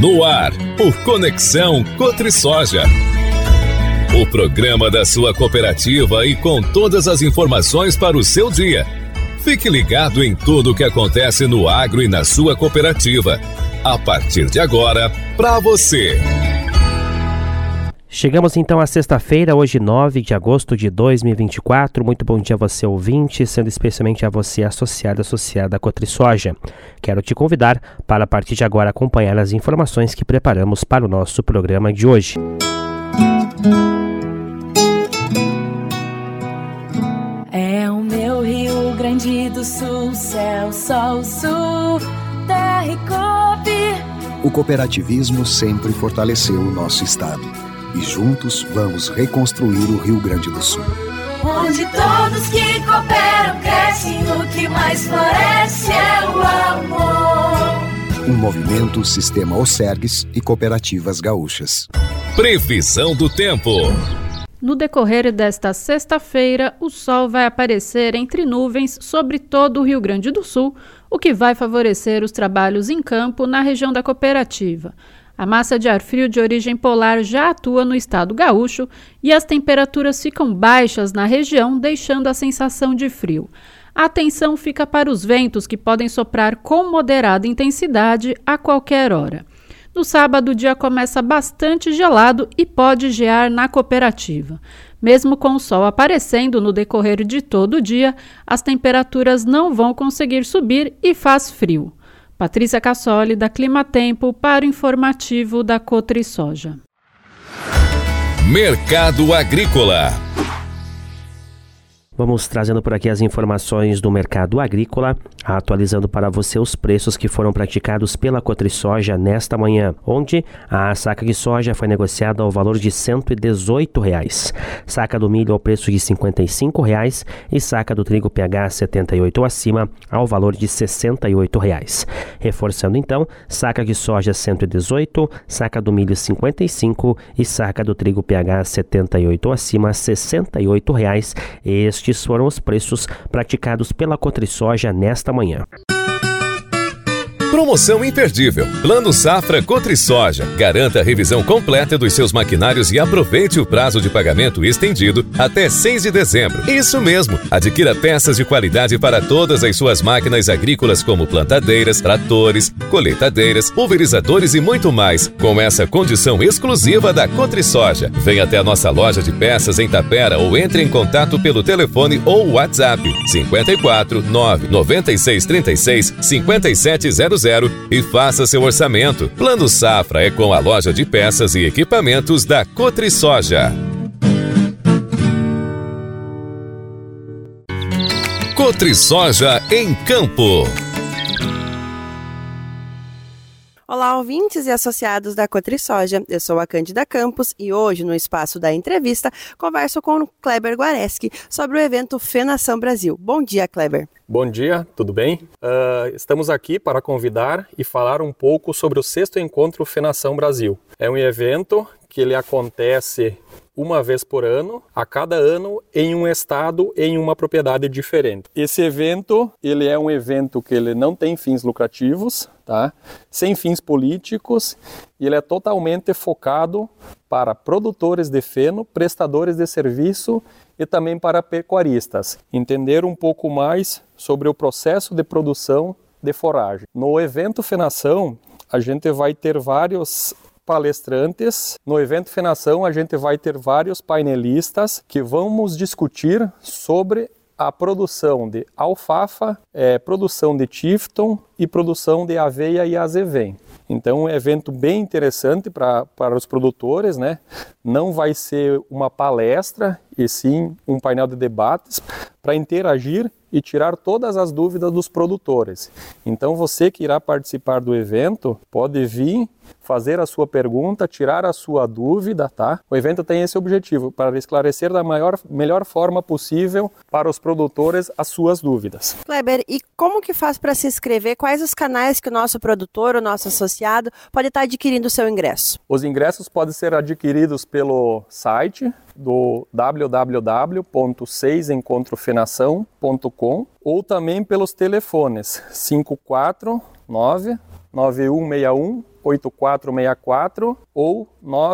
No ar, o Conexão Cotrisoja. O programa da sua cooperativa e com todas as informações para o seu dia. Fique ligado em tudo o que acontece no agro e na sua cooperativa. A partir de agora, para você. Chegamos então à sexta-feira, hoje 9 de agosto de 2024. Muito bom dia a você, ouvinte, sendo especialmente a você associada à Cotrisoja. Quero te convidar para, a partir de agora, acompanhar as informações que preparamos para o nosso programa de hoje. É o meu Rio Grande do Sul, céu, sol, sul, terra e coop. O cooperativismo sempre fortaleceu o nosso estado. E juntos vamos reconstruir o Rio Grande do Sul. Onde todos que cooperam crescem, o que mais floresce é o amor. Um movimento Sistema Osergues e Cooperativas Gaúchas. Previsão do tempo. No decorrer desta sexta-feira, o sol vai aparecer entre nuvens sobre todo o Rio Grande do Sul, o que vai favorecer os trabalhos em campo na região da cooperativa. A massa de ar frio de origem polar já atua no estado gaúcho e as temperaturas ficam baixas na região, deixando a sensação de frio. A atenção fica para os ventos, que podem soprar com moderada intensidade a qualquer hora. No sábado, o dia começa bastante gelado e pode gear na cooperativa. Mesmo com o sol aparecendo no decorrer de todo o dia, as temperaturas não vão conseguir subir e faz frio. Patrícia Cassoli, da Climatempo, para o informativo da Cotrisoja. Mercado Agrícola. Vamos trazendo por aqui as informações do mercado agrícola, atualizando para você os preços que foram praticados pela Cotrisoja nesta manhã, onde a saca de soja foi negociada ao valor de R$ 118,00, saca do milho ao preço de R$ 55,00 e saca do trigo PH 78 ou acima ao valor de R$ 68,00. Reforçando então, saca de soja 118, saca do milho 55 e saca do trigo PH 78 ou acima R$ 68,00. Estes foram os preços praticados pela Cotrisoja nesta manhã. Promoção imperdível. Plano Safra Cotrisoja. Garanta a revisão completa dos seus maquinários e aproveite o prazo de pagamento estendido até 6 de dezembro. Isso mesmo. Adquira peças de qualidade para todas as suas máquinas agrícolas, como plantadeiras, tratores, colheitadeiras, pulverizadores e muito mais, com essa condição exclusiva da Cotrisoja. Venha até a nossa loja de peças em Tapera ou entre em contato pelo telefone ou WhatsApp 54 9 96 36 5700 e faça seu orçamento. Plano Safra é com a loja de peças e equipamentos da Cotrisoja. Cotrisoja em Campo. Olá, ouvintes e associados da Cotrisoja. Eu sou a Cândida Campos e hoje, no espaço da entrevista, converso com o Kleber Guareschi sobre o evento FENAção Brasil. Bom dia, Kleber. Bom dia, tudo bem? Estamos aqui para convidar e falar um pouco sobre o 6º Encontro FENAção Brasil. É um evento que ele acontece uma vez por ano, a cada ano em um estado, em uma propriedade diferente. Esse evento, ele é um evento que ele não tem fins lucrativos, tá? Sem fins políticos, e ele é totalmente focado para produtores de feno, prestadores de serviço e também para pecuaristas. Entender um pouco mais sobre o processo de produção de forragem. No evento FENAção, a gente vai ter vários palestrantes. No evento FENAção, a gente vai ter vários painelistas que vamos discutir sobre a produção de alfafa, produção de Tifton e produção de aveia e azevém. Então, um evento bem interessante para os produtores, né? Não vai ser uma palestra, e sim um painel de debates para interagir e tirar todas as dúvidas dos produtores. Então, você que irá participar do evento, pode vir fazer a sua pergunta, tirar a sua dúvida, tá? O evento tem esse objetivo, para esclarecer da melhor forma possível para os produtores as suas dúvidas. Kleber, e como que faz para se inscrever? Quais os canais que o nosso produtor, o nosso associado, pode estar adquirindo o seu ingresso? Os ingressos podem ser adquiridos pelo site do www.6encontrofenação.com ou também pelos telefones 549 99161-8464 ou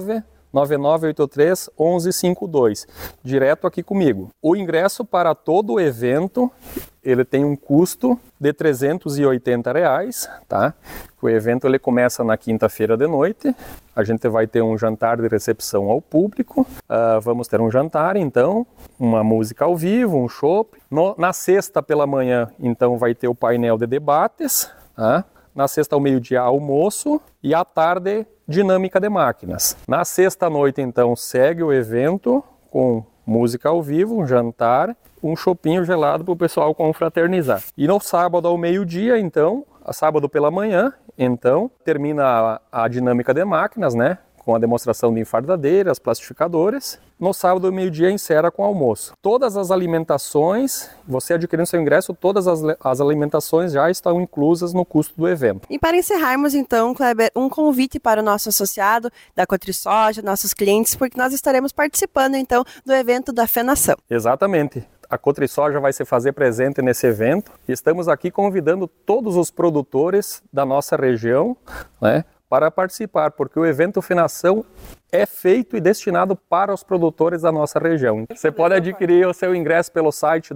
99983-1152, direto aqui comigo. O ingresso para todo o evento, ele tem um custo de R$380, tá? O evento ele começa na quinta-feira de noite, a gente vai ter um jantar de recepção ao público, vamos ter um jantar, então, uma música ao vivo, um chopp. Na sexta pela manhã, então, vai ter o painel de debates, tá? Na sexta ao meio-dia, almoço, e à tarde, dinâmica de máquinas. Na sexta noite, então, segue o evento com música ao vivo, um jantar, um chopinho gelado para o pessoal confraternizar. E no sábado ao meio-dia, então, sábado pela manhã, então, termina a dinâmica de máquinas, né? Com a demonstração de enfardadeiras, plastificadoras. No sábado ao meio-dia encerra com almoço. Todas as alimentações, você adquirindo seu ingresso, todas as alimentações já estão inclusas no custo do evento. E para encerrarmos então, Kleber, um convite para o nosso associado da Cotrisoja, nossos clientes, porque nós estaremos participando então do evento da FENação. Exatamente. A Cotrisoja vai se fazer presente nesse evento. Estamos aqui convidando todos os produtores da nossa região, né, para participar, porque o evento FENação é feito e destinado para os produtores da nossa região. Você pode adquirir o seu ingresso pelo site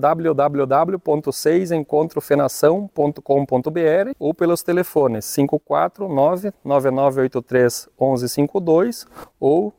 www.6encontrofenação.com.br ou pelos telefones 549-9983-1152 ou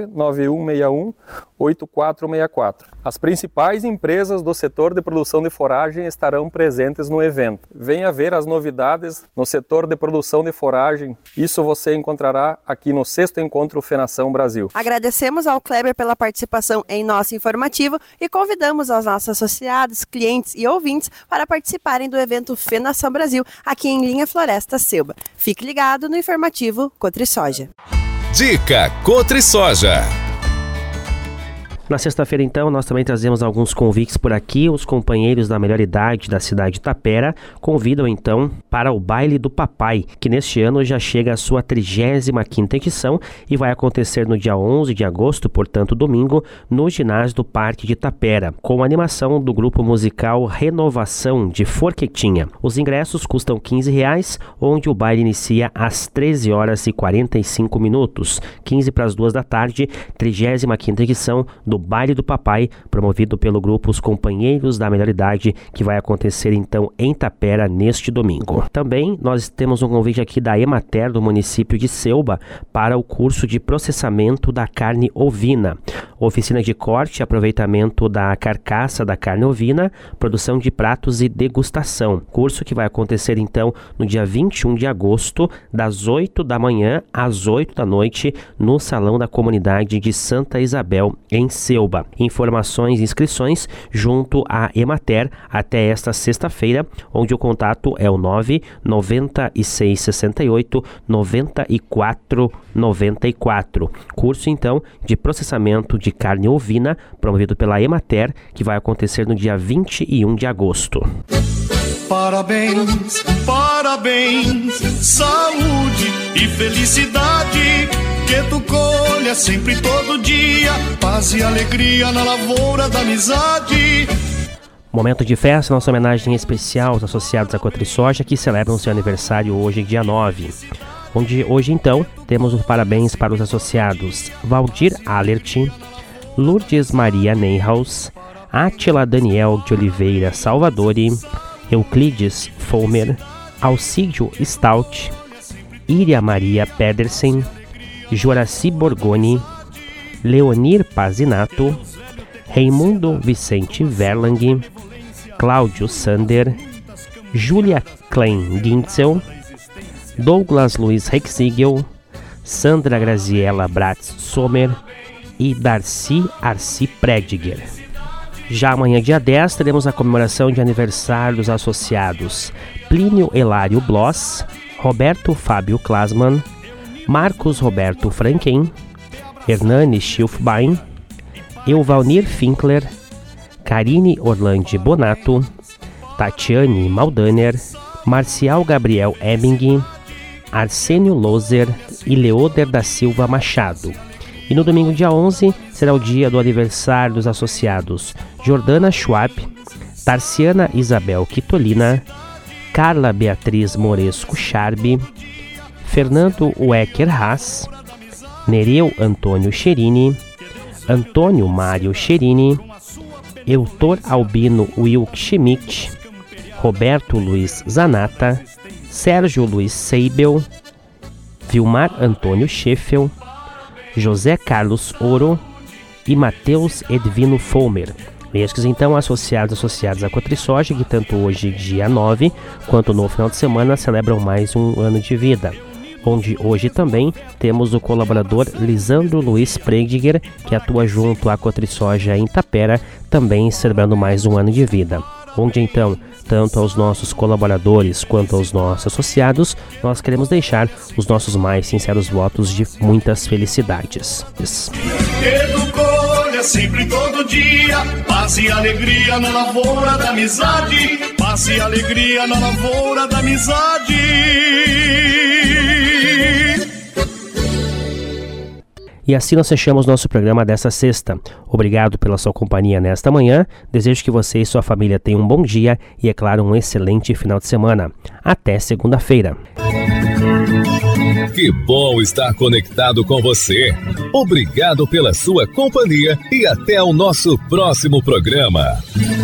99161-8464. As principais empresas do setor de produção de foragem estarão presentes no evento. Venha ver as novidades no setor de produção de foragem. Isso você encontrará aqui no 6º Encontro FENação Brasil. Agradecemos ao Kleber pela participação em nosso informativo e convidamos aos nossos associados, clientes e ouvintes para participarem do evento FENação Brasil aqui em Linha Floresta Selva. Fique ligado no informativo Cotrisoja. Dica Cotrisoja. Na sexta-feira, então, nós também trazemos alguns convites por aqui. Os companheiros da melhor idade da cidade de Tapera convidam, então, para o Baile do Papai, que neste ano já chega à sua 35ª edição e vai acontecer no dia 11 de agosto, portanto, domingo, no ginásio do Parque de Tapera, com a animação do grupo musical Renovação de Forquetinha. Os ingressos custam R$15, onde o baile inicia às 13h45, 15 para as 2 da tarde, 35ª edição do Baile do Papai, promovido pelo grupo Os Companheiros da Melhor Idade, que vai acontecer então em Tapera neste domingo. Também nós temos um convite aqui da Emater do município de Selba para o curso de processamento da carne ovina. Oficina de corte e aproveitamento da carcaça da carne ovina, produção de pratos e degustação. Curso que vai acontecer então no dia 21 de agosto, das 8 da manhã às 8 da noite, no Salão da Comunidade de Santa Isabel, em Selba. Informações e inscrições junto à Emater até esta sexta-feira, onde o contato é o 99668 9494. Curso então de processamento de carne ovina, promovido pela Emater, que vai acontecer no dia 21 de agosto. Parabéns, parabéns, saúde e felicidade, que tu colha sempre todo dia, paz e alegria na lavoura da amizade. Momento de festa, nossa homenagem especial aos associados à Cotrisoja, que celebram seu aniversário hoje, dia 9. Hoje então, temos os parabéns para os associados Valdir Alert, Lourdes Maria Neyhaus, Átila Daniel de Oliveira Salvadori, Euclides Fomer, Alcídio Stout, Iria Maria Pedersen, Joraci Borgoni, Leonir Pazinato, Raimundo Vicente Verlang, Cláudio Sander, Júlia Klein Gintzel, Douglas Luiz Rexigel, Sandra Graziella Bratz Sommer e Darcy Arci Prediger. Já amanhã, dia 10, teremos a comemoração de aniversário dos associados Plínio Hilário Bloss, Roberto Fábio Klasman, Marcos Roberto Franken, Hernani Schilfbein, Euvalnir Finkler, Karine Orlandi Bonato, Tatiane Maldaner, Marcial Gabriel Ebing, Arsênio Loser e Leoder da Silva Machado. E no domingo, dia 11, será o dia do aniversário dos associados Jordana Schwab, Tarciana Isabel Quitolina, Carla Beatriz Moresco Charbi, Fernando Wecker Haas, Nereu Antônio Cherini, Antônio Mário Cherini, Eutor Albino Wilk Schmidt, Roberto Luiz Zanata, Sérgio Luiz Seibel, Vilmar Antônio Scheffel, José Carlos Oro e Matheus Edvino Fulmer. Estes então associados à Cotrisoja, que tanto hoje, dia 9, quanto no final de semana celebram mais um ano de vida. Onde hoje também temos o colaborador Lisandro Luiz Prediger, que atua junto à Cotrisoja em Tapera, também celebrando mais um ano de vida. Onde então, tanto aos nossos colaboradores quanto aos nossos associados, nós queremos deixar os nossos mais sinceros votos de muitas felicidades. Sempre todo dia, paz e alegria na lavoura da amizade, paz e alegria na lavoura da amizade. E assim nós fechamos nosso programa desta sexta. Obrigado pela sua companhia nesta manhã. Desejo que você e sua família tenham um bom dia e, é claro, um excelente final de semana. Até segunda-feira. Que bom estar conectado com você. Obrigado pela sua companhia e até o nosso próximo programa.